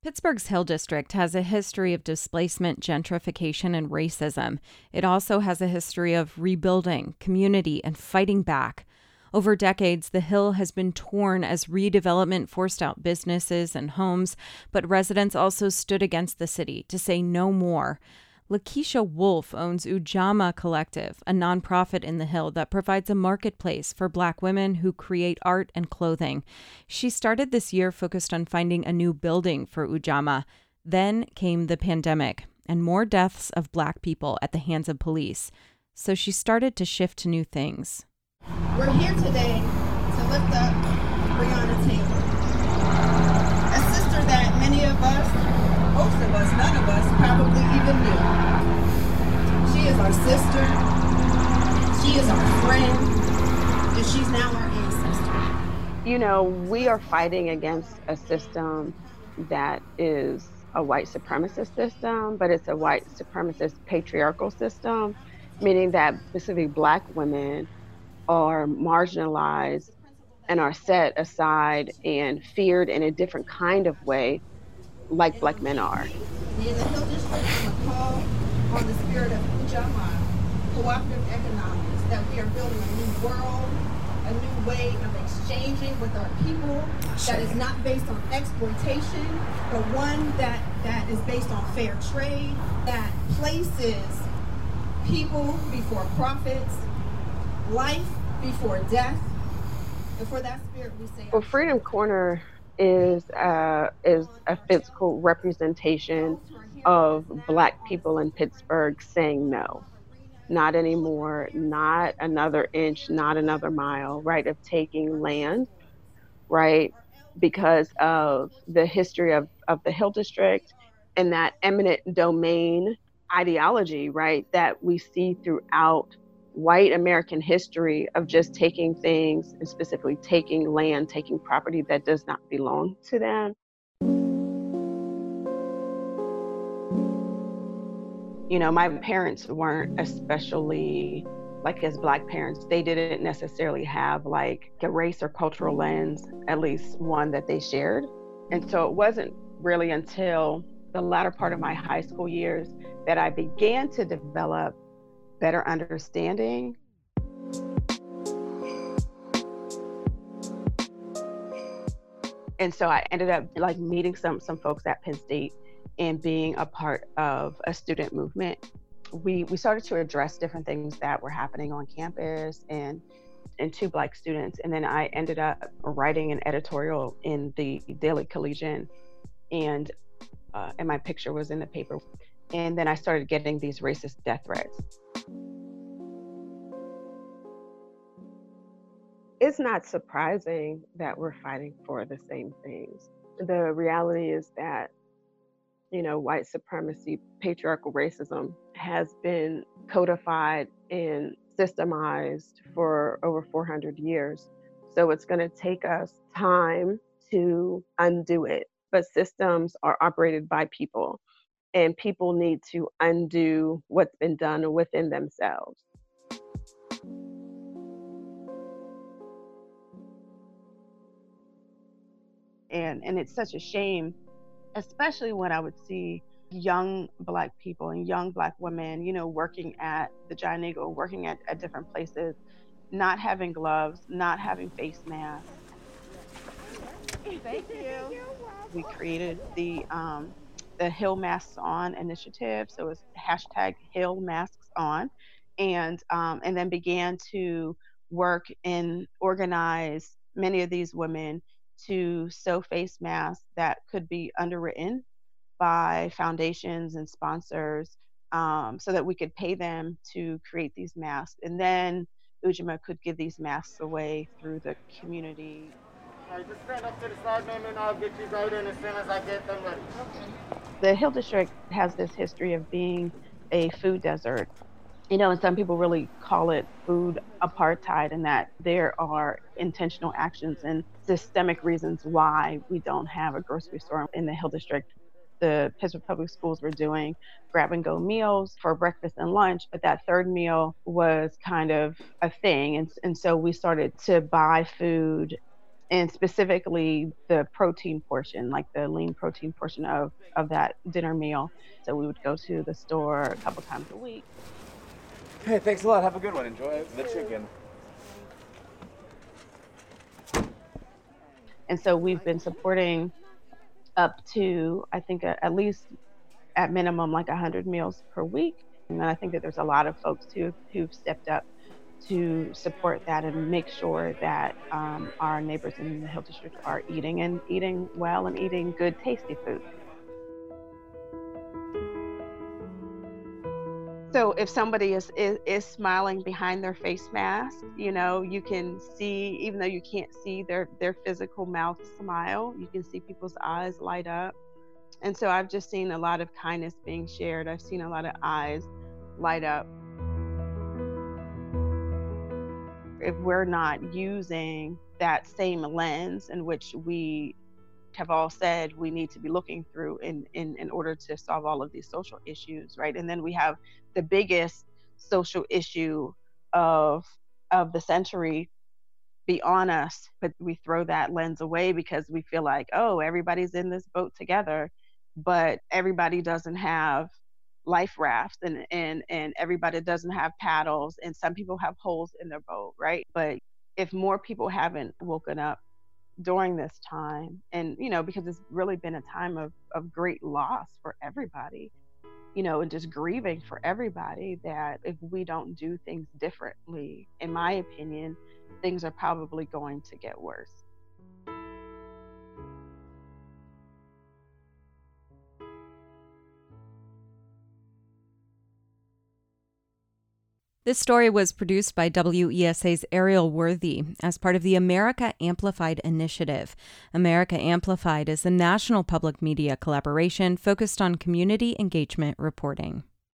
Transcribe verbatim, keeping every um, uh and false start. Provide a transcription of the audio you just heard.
Pittsburgh's Hill District has a history of displacement, gentrification, and racism. It also has a history of rebuilding, community, and fighting back. Over decades, the Hill has been torn as redevelopment forced out businesses and homes, but residents also stood against the city to say no more. Lakeisha Wolf owns Ujamaa Collective, a nonprofit in the Hill that provides a marketplace for Black women who create art and clothing. She started this year focused on finding a new building for Ujamaa. Then came the pandemic and more deaths of Black people at the hands of police. So she started to shift to new things. We're here today to lift up Breonna Taylor, a sister that many of us, most of us, none of us, probably even knew. She is our sister, she is our friend, and she's now our ancestor. You know, we are fighting against a system that is a white supremacist system, but it's a white supremacist patriarchal system, meaning that specifically Black women are marginalized and are set aside and feared in a different kind of way, like Black men are. In the Hill District, I'm a call on the spirit of Ujamaa, cooperative economics, that we are building a new world, a new way of exchanging with our people that is not based on exploitation, but one that, that is based on fair trade, that places people before profits, life before death. And for that spirit, we say... Well, Freedom Corner is uh, is a physical representation of Black people in Pittsburgh saying no. Not anymore, not another inch, not another mile, right, of taking land, right, because of the history of, of the Hill District and that eminent domain ideology, right, that we see throughout white American history of just taking things, and specifically taking land, taking property that does not belong to them. You know, my parents weren't especially, like as Black parents, they didn't necessarily have like a race or cultural lens, at least one that they shared. And so it wasn't really until the latter part of my high school years that I began to develop better understanding. And so I ended up like meeting some some folks at Penn State and being a part of a student movement. We we started to address different things that were happening on campus and and to Black students. And then I ended up writing an editorial in the Daily Collegian, and uh, and my picture was in the paper. And then I started getting these racist death threats. It's not surprising that we're fighting for the same things. The reality is that, you know, white supremacy, patriarchal racism has been codified and systemized for over four hundred years. So it's going to take us time to undo it. But systems are operated by people, and people need to undo what's been done within themselves. And, and it's such a shame, especially when I would see young Black people and young Black women, you know, working at the Giant Eagle, working at, at different places, not having gloves, not having face masks. Thank you. We created the um, the Hill Masks On initiative, so it's hashtag Hill Masks On, and um, and then began to work and organize many of these women to sew face masks that could be underwritten by foundations and sponsors, um, so that we could pay them to create these masks. And then Ujamaa could give these masks away through the community. All right, just stand up to the side, ma'am, and I'll get you right in as soon as I get them ready. Okay. The Hill District has this history of being a food desert. You know, and some people really call it food apartheid, and that there are intentional actions and systemic reasons why we don't have a grocery store in the Hill District. The Pittsburgh Public Schools were doing grab and go meals for breakfast and lunch, but that third meal was kind of a thing. And, and so we started to buy food and specifically the protein portion, like the lean protein portion of, of that dinner meal. So we would go to the store a couple times a week. Hey, thanks a lot. Have a good one. Enjoy the chicken. And so we've been supporting up to, I think, at least at minimum, like one hundred meals per week. And I think that there's a lot of folks who, who've stepped up to support that and make sure that um, our neighbors in the Hill District are eating and eating well and eating good, tasty food. So if somebody is, is, is smiling behind their face mask, you know, you can see, even though you can't see their, their physical mouth smile, you can see people's eyes light up. And so I've just seen a lot of kindness being shared. I've seen a lot of eyes light up. If we're not using that same lens in which we have all said we need to be looking through in, in, in order to solve all of these social issues, right? And then we have the biggest social issue of, of the century be on us, but we throw that lens away because we feel like, oh, everybody's in this boat together, but everybody doesn't have life rafts and, and, and everybody doesn't have paddles, and some people have holes in their boat, right? But if more people haven't woken up during this time, and, you know, because it's really been a time of, of great loss for everybody, you know, and just grieving for everybody, that if we don't do things differently, in my opinion, things are probably going to get worse. This story was produced by W E S A's Ariel Worthy as part of the America Amplified initiative. America Amplified is a national public media collaboration focused on community engagement reporting.